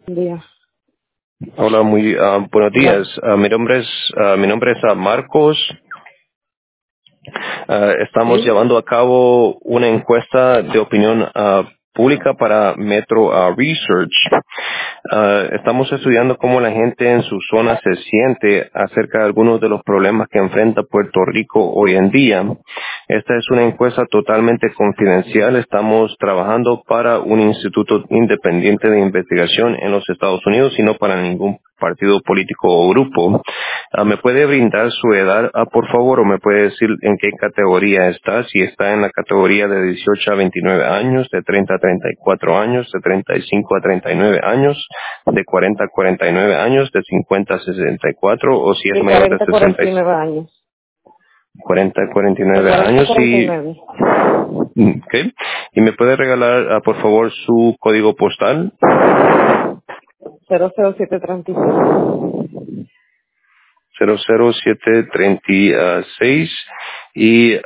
Buen día. Hola, muy buenos Hola. días. Mi nombre es Marcos. Estamos Sí. llevando a cabo una encuesta de opinión pública para Metro Research. Estamos estudiando cómo la gente en su zona se siente acerca de algunos de los problemas que enfrenta Puerto Rico hoy en día. Esta es una encuesta totalmente confidencial. Estamos trabajando para un instituto independiente de investigación en los Estados Unidos y no para ningún partido político o grupo. ¿Me puede brindar su edad, por favor, o me puede decir en qué categoría está? Si está en la categoría de 18 a 29 años, de 30 a 34 años, de 35 a 39 años, de 40 a 49 años, de 50 a 64, o si es De mayor de 40 a 60, 49 años. 40 a De 49 40 a años. Y 49. okay. ¿Y me puede regalar, por favor, su código postal? 00736. 00736. Y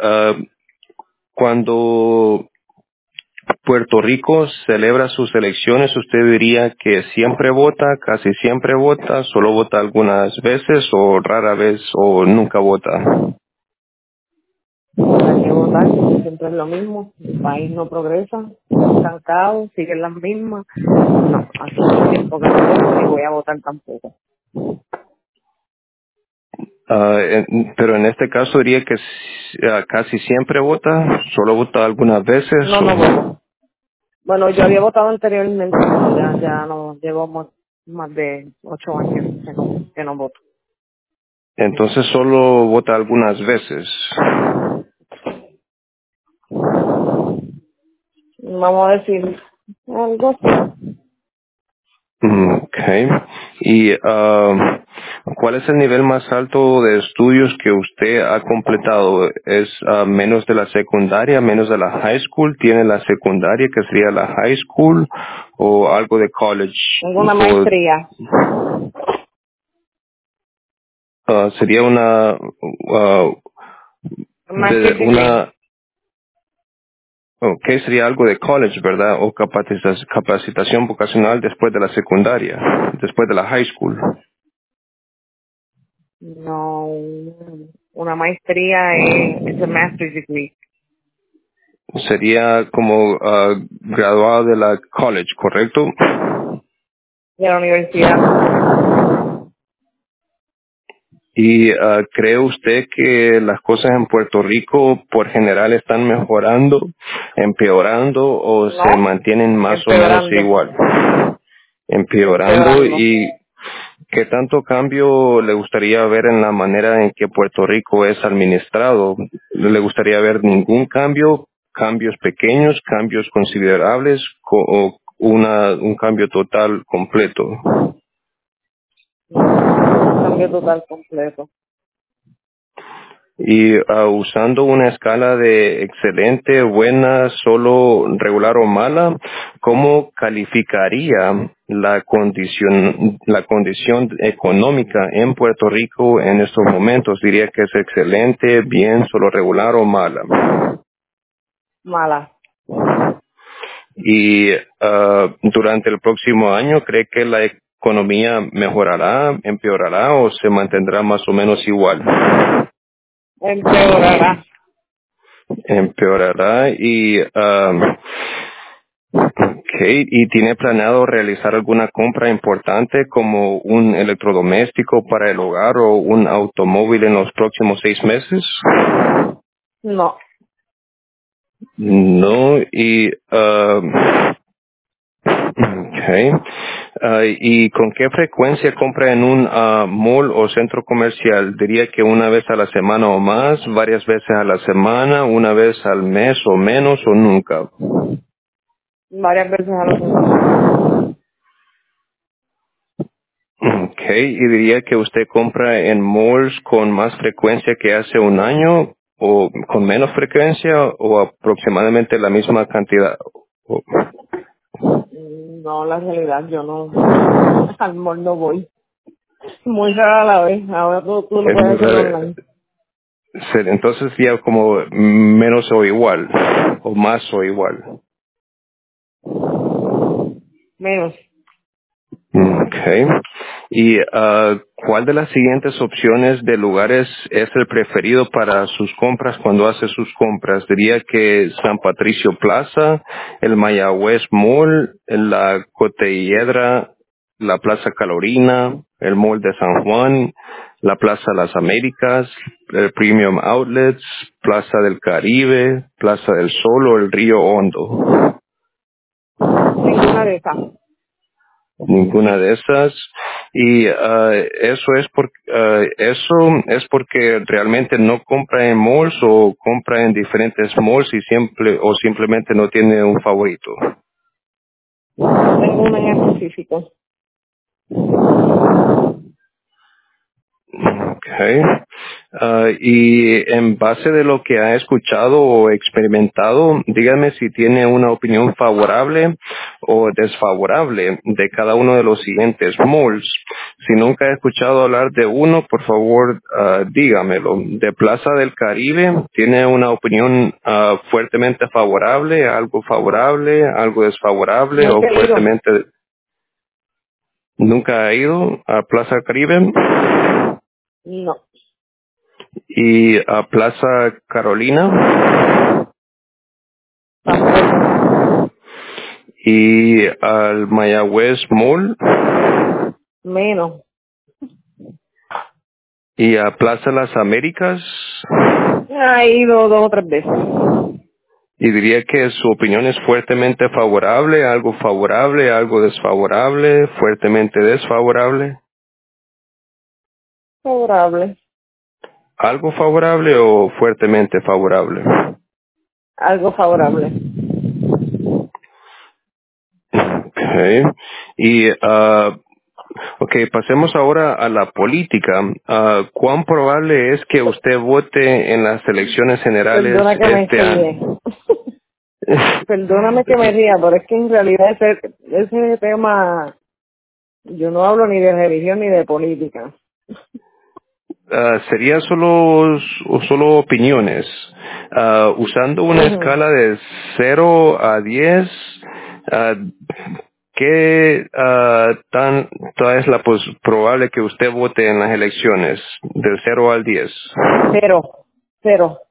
cuando Puerto Rico celebra sus elecciones, ¿usted diría que siempre vota, casi siempre vota, solo vota algunas veces o rara vez o nunca vota? Hay que votar porque siempre es lo mismo. El país no progresa. Está estancado. Siguen las mismas. No, hace mucho tiempo que no voto ni voy a votar tampoco. Pero en este caso diría que casi siempre vota, solo vota algunas veces. No, no voto. Bueno, yo había votado anteriormente, pero ya no llevo más de 8 años que no voto. Entonces solo vota algunas veces. Vamos a decir algo así. Okay. ¿Y cuál es el nivel más alto de estudios que usted ha completado? ¿Es menos de la secundaria, menos de la high school? ¿Tiene la secundaria que sería la high school o algo de college? Tengo una O, maestría. sería Master's degree. una, okay, sería algo de college, ¿verdad? O capacitación vocacional después de la secundaria, después de la high school. No, una maestría es a master's degree Sería como graduado de la college, ¿correcto? de la universidad. ¿Y cree usted que las cosas en Puerto Rico por general están mejorando, empeorando o se No, mantienen más o menos empeorando, igual? Empeorando. empeorando. ¿Y qué tanto cambio le gustaría ver en la manera en que Puerto Rico es administrado? ¿Le gustaría ver ningún cambio, cambios pequeños, cambios considerables o un cambio total completo? No, un cambio total completo. Y usando una escala de excelente, buena, solo, regular o mala, ¿cómo calificaría la condición económica en Puerto Rico en estos momentos? Diría que es excelente, bien, solo regular o mala. Mala. Y durante el próximo año, ¿cree que la economía mejorará, empeorará o se mantendrá más o menos igual? Empeorará. Empeorará. Y okay, ¿y tiene planeado realizar alguna compra importante como un electrodoméstico para el hogar o un automóvil en los próximos 6 meses? No. No. Y okay. ¿Y con qué frecuencia compra en un mall o centro comercial? Diría que una vez a la semana o más, varias veces a la semana, una vez al mes o menos o nunca. Varias veces a la semana. Okay, y diría que usted compra en malls con más frecuencia que hace un año o con menos frecuencia o aproximadamente la misma cantidad. O- No, la realidad, yo no. Al mall no voy. Muy rara la vez. Ahora tú lo Es muy puedes hacer raro. online. Entonces ya como menos o igual o más o igual. Menos. Okay. ¿Y cuál de las siguientes opciones de lugares es el preferido para sus compras cuando hace sus compras? Diría que San Patricio Plaza, el Mayagüez Mall, la Cotelledra, la Plaza Carolina, el Mall de San Juan, la Plaza Las Américas, el Premium Outlets, Plaza del Caribe, Plaza del Sol o el Río Hondo. Ninguna de esas. Ninguna de esas. Y eso es porque realmente no compra en malls o compra en diferentes malls y simplemente no tiene un favorito. No tengo una en específico. Okay. Y en base de lo que ha escuchado o experimentado, dígame si tiene una opinión favorable o desfavorable de cada uno de los siguientes malls. Si nunca ha escuchado hablar de uno, por favor, dígamelo. De Plaza del Caribe, ¿tiene una opinión fuertemente favorable, algo desfavorable o Nunca he ido. fuertemente... ¿Nunca ha ido a Plaza del Caribe? No. Y a Plaza Carolina Tampoco. y al Mayagüez Mall Menos. y a Plaza Las Américas, He ido 2 o 3 veces. y diría que su opinión es fuertemente favorable, algo desfavorable, fuertemente desfavorable, Favorable. algo favorable o fuertemente favorable. Algo favorable. Okay. Y okay, pasemos ahora a la política. ¿Cuán probable es que usted vote en las elecciones generales Perdona que me este ríe. año? Perdóname que me ría, pero es que en realidad ese tema, yo no hablo ni de religión ni de política. Sería solo opiniones. Usando una Ujú. escala de 0 a 10, ah, ¿qué tanto es la probable que usted vote en las elecciones? Del 0 al 10. Cero. Cero.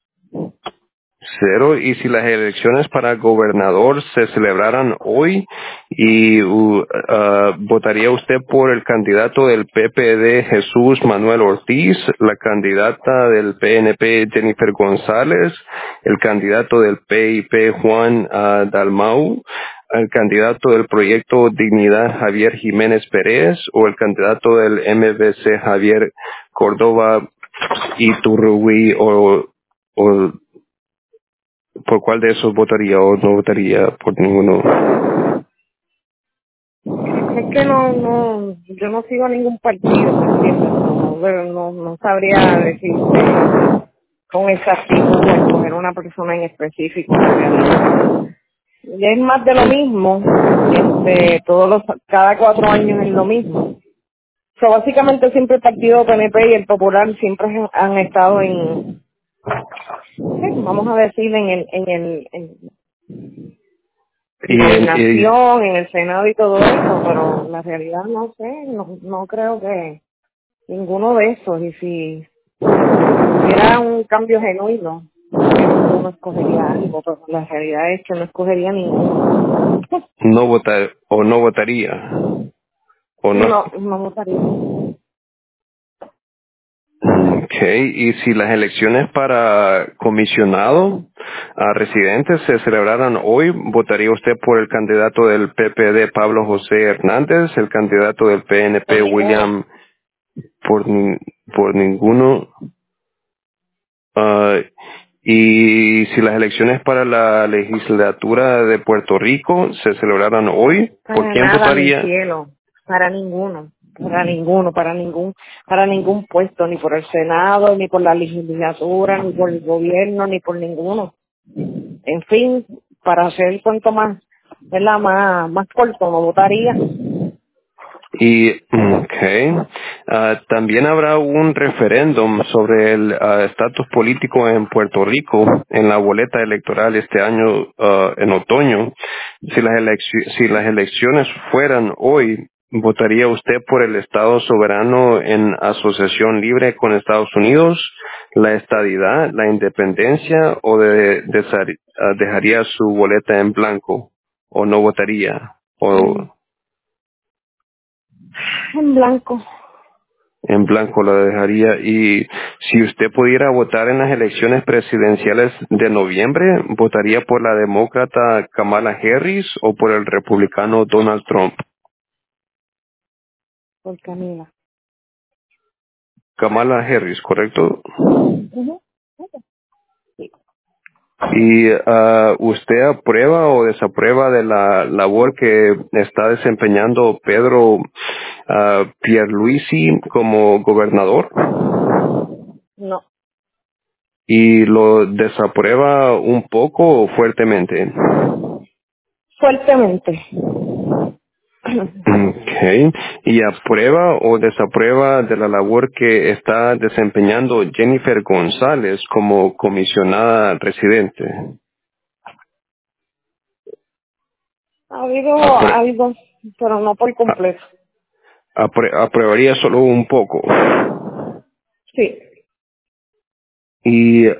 0. Y si las elecciones para gobernador se celebraran hoy y votaría usted por el candidato del PPD Jesús Manuel Ortiz, la candidata del PNP Jennifer González, el candidato del PIP Juan Dalmau, el candidato del proyecto Dignidad Javier Jiménez Pérez o el candidato del MBC Javier Córdoba Iturrugui o ¿por cuál de esos votaría o no votaría por ninguno? Es que yo no sigo a ningún partido, ¿me entiendes? No sabría decirte con exactitud o escoger una persona en específico en realidad. Y es más de lo mismo, cada 4 años es lo mismo. Básicamente siempre el partido PNP y el Popular siempre han estado vamos a decir, en Y gobernación, en el Senado y todo eso, pero la realidad no sé, no creo que ninguno de esos. Y si hubiera un cambio genuino, uno escogería algo, pero la realidad es que no escogería ninguno. no votaría o no. No votaría. Okay, y si las elecciones para comisionado a residentes se celebraran hoy, ¿votaría usted por el candidato del PPD Pablo José Hernández, el candidato del Por PNP ninguno. William por ninguno? Ah, y si las elecciones para la legislatura de Puerto Rico se celebraran hoy, ¿por Para quién nada, mi votaría? cielo. Para ninguno. Para ningún puesto, ni por el Senado, ni por la legislatura, ni por el gobierno, ni por ninguno. En fin, para hacer el cuento más corto, no votaría. Y, okay. También habrá un referéndum sobre el estatus político en Puerto Rico en la boleta electoral este año en otoño. Si las elecciones fueran hoy, ¿Votaría usted por el Estado soberano en asociación libre con Estados Unidos, la estadidad, la independencia o dejaría su boleta en blanco o no votaría o En blanco. en blanco la dejaría? Y si usted pudiera votar en las elecciones presidenciales de noviembre, ¿votaría por la demócrata Kamala Harris o por el republicano Donald Trump? Por Camila. Kamala Harris, ¿correcto? Ujú. Sí. ¿Y usted aprueba o desaprueba de la labor que está desempeñando Pedro Pierluisi como gobernador? No. ¿Y lo desaprueba un poco o fuertemente? Fuertemente. Okay. ¿Y aprueba o desaprueba de la labor que está desempeñando Jennifer González como comisionada residente? Ha habido Apru- algo, pero no por completo. Aprobaría solo un poco. Sí. Y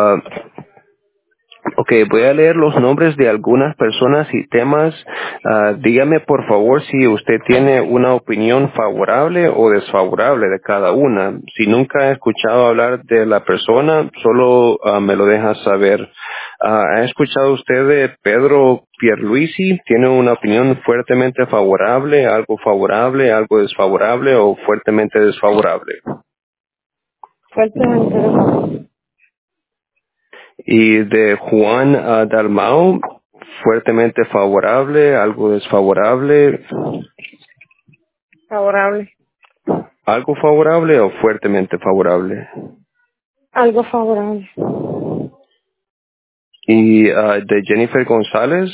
ok, voy a leer los nombres de algunas personas y temas. Dígame por favor si usted tiene una opinión favorable o desfavorable de cada una. Si nunca ha escuchado hablar de la persona, solo me lo deja saber. ¿Ha escuchado usted de Pedro Pierluisi? ¿Tiene una opinión fuertemente favorable, algo desfavorable o fuertemente desfavorable? Fuertemente desfavorable. Y de Juan Dalmau, fuertemente favorable, algo desfavorable, Favorable. algo favorable o fuertemente favorable. Algo favorable. Y de Jennifer González,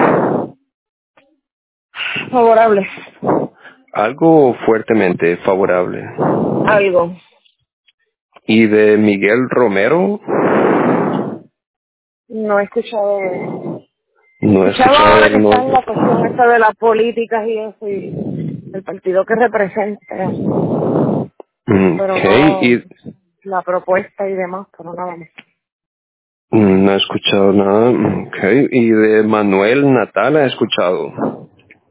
Favorable. algo fuertemente favorable. Algo. Y de Miguel Romero, No he escuchado de él. no he Escuchaba escuchado ahora que el está en nombre. la cuestión esta de las políticas y eso, y el partido que representa, pero Okay, no y la propuesta y demás, pero nada más. no he escuchado nada. Okay, y de Manuel Natal he escuchado.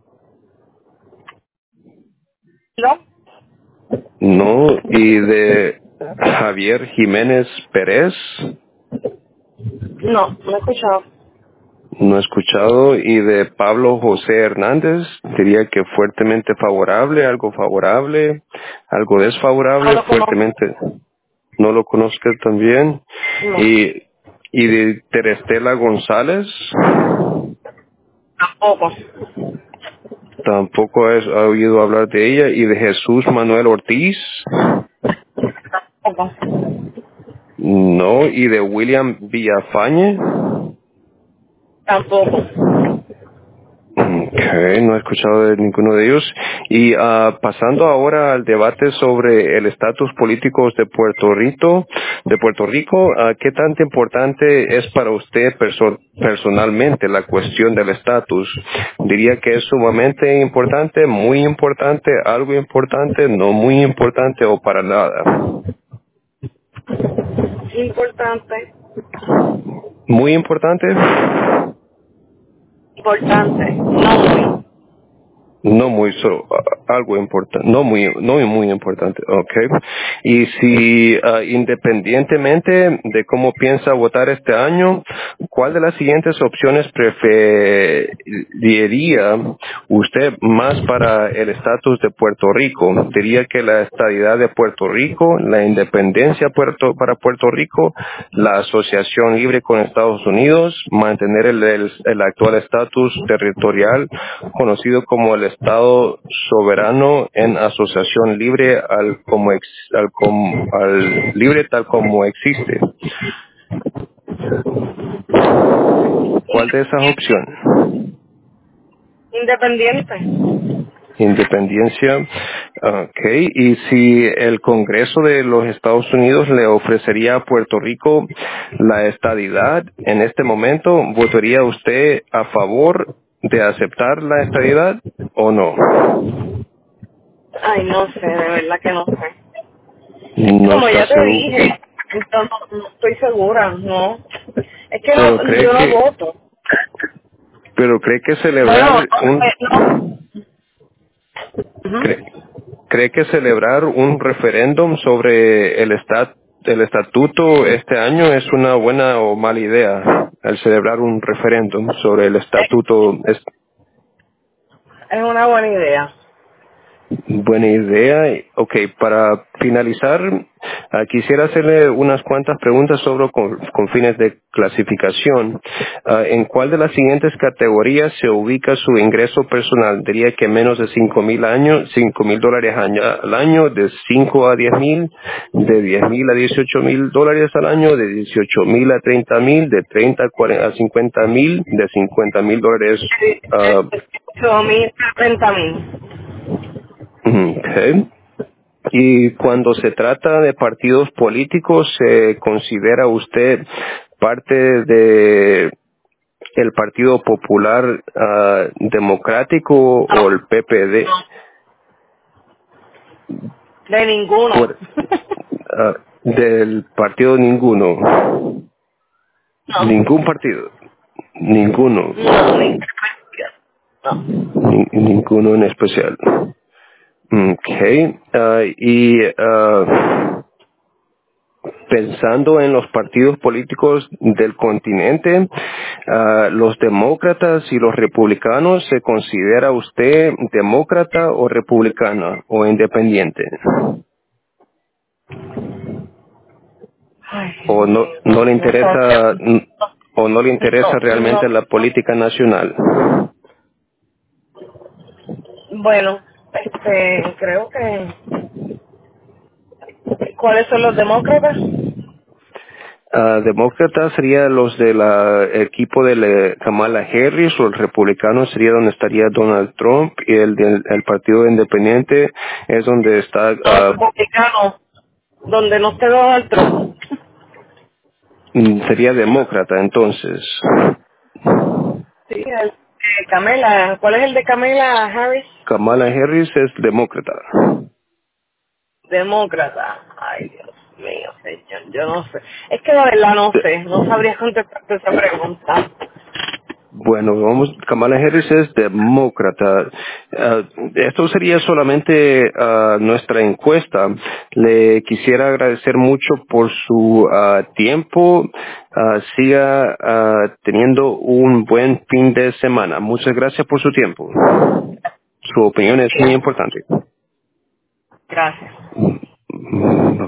¿No? No, y de Javier Jiménez Pérez, No, no he escuchado. no he escuchado, y de Pablo José Hernández, diría que fuertemente favorable, algo No desfavorable, lo conozco. fuertemente, no lo conozco también, No, y de Terestela González, tampoco. tampoco he oído hablar de ella, y de Jesús Manuel Ortiz, Tampoco. no, y de William Villafañe. Tampoco. Okay, no he escuchado de ninguno de ellos. Y pasando ahora al debate sobre el estatus político de Puerto Rico, ¿qué tan importante es para usted personalmente la cuestión del estatus? Diría que es sumamente importante, muy importante, algo importante, no muy importante o para nada. Importante. Muy importante. Importante. No muy. No muy algo importante, no muy importante, okay. Y si independientemente de cómo piensa votar este año, ¿cuál de las siguientes opciones preferiría usted más para el estatus de Puerto Rico? Diría que la estadidad de Puerto Rico, la independencia para Puerto Rico, la asociación libre con Estados Unidos, mantener el actual estatus territorial conocido como el Estado soberano en asociación libre al libre tal como existe. ¿Cuál de esas opciones? Independiente. Independencia. Okay. Y si el Congreso de los Estados Unidos le ofrecería a Puerto Rico la estadidad en este momento, ¿votaría usted a favor de aceptar la estadidad o no? Ay, no sé, de verdad que no sé. No Como está ya te seguro. dije, entonces no estoy segura, no. Es que Pero no, yo no voto. cree que Bueno, celebrar no. cree, Ujú. cree que celebrar un referéndum sobre el estatuto este año es una buena o mala idea, al celebrar un referéndum sobre el estatuto. Es una buena idea. Buena idea. Ok, para finalizar, quisiera hacerle unas cuantas preguntas sobre con fines de clasificación. ¿En cuál de las siguientes categorías se ubica su ingreso personal? Diría que menos de $5,000 al año, de 5 a 10,000, de 10,000 a 18,000 dólares al año, de 18,000 a 30,000, de 30 a 50,000, de 50,000 dólares. 8,000, 30,000. Ok. Y cuando se trata de partidos políticos, ¿se considera usted parte de el Partido Popular Democrático o el PPD? De ninguno. Por, del partido ninguno. No. Ningún partido. Ninguno. No, no. Ninguno en especial. Okay. Pensando en los partidos políticos del continente, los demócratas y los republicanos, ¿se considera usted demócrata o republicana o independiente? Ay, Dios ¿O mío. no le No sabría. interesa o no le interesa No. realmente la política nacional? Bueno, creo que... ¿Cuáles son los demócratas? Demócratas sería los del equipo de Kamala Harris, o el republicano sería donde estaría Donald Trump, y el partido independiente es donde está Los republicanos, donde no esté Donald Trump. sería demócrata entonces. Sí, Camela. ¿Cuál es el de Camela Harris? Kamala Harris es demócrata. Demócrata. Ay, Dios mío, señor. Yo no sé. Es que de verdad no sé. No sabría contestarte esa pregunta. Bueno, Kamala Harris es demócrata. Esto sería solamente nuestra encuesta. Le quisiera agradecer mucho por su tiempo. Siga teniendo un buen fin de semana. Muchas gracias por su tiempo. Su opinión es muy importante. Gracias.